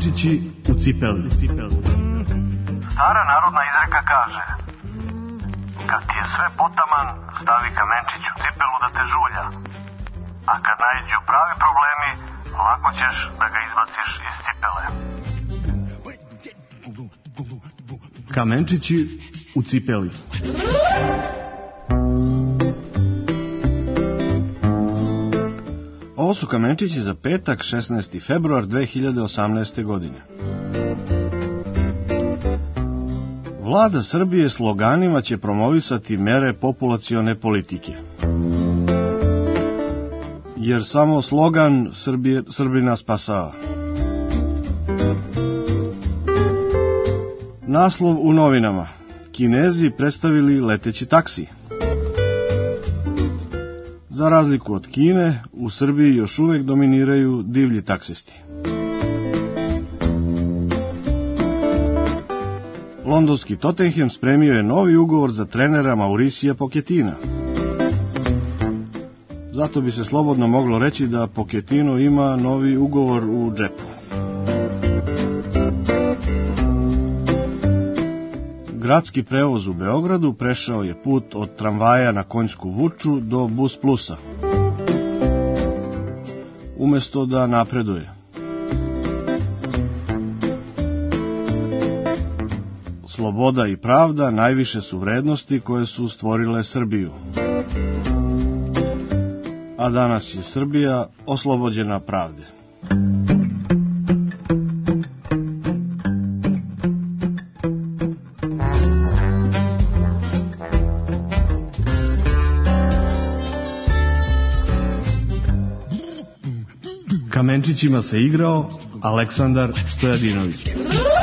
Kamenčići u cipeli. Stara narodna izreka kaže: kad ti je sve potaman, stavi kamenčić u cipelu da te žulja. A kad naiđu pravi problemi, lako ćeš da ga izbaciš iz cipele. Kamenčići u cipeli. Ovo su kamenčići za petak, 16. februar 2018. godine. Vlada Srbije sloganima će promovisati mere populacione politike. Jer samo slogan Srbina spasava. Naslov u novinama: Kinezi predstavili leteći taksi. Za razliku od Kine, u Srbiji još uvek dominiraju divlji taksisti. Londonski Tottenham spremio je novi ugovor za trenera Mauricija Pochettina. Zato bi se slobodno moglo reći da Pochettino ima novi ugovor u džepu. Gradski prevoz u Beogradu prešao je put od tramvaja na konjsku vuču do Bus Plusa, umesto da napreduje. Sloboda i pravda najviše su vrednosti koje su stvorile Srbiju. A danas je Srbija oslobođena pravde. Kamenčićima se igrao Aleksandar Stojadinović.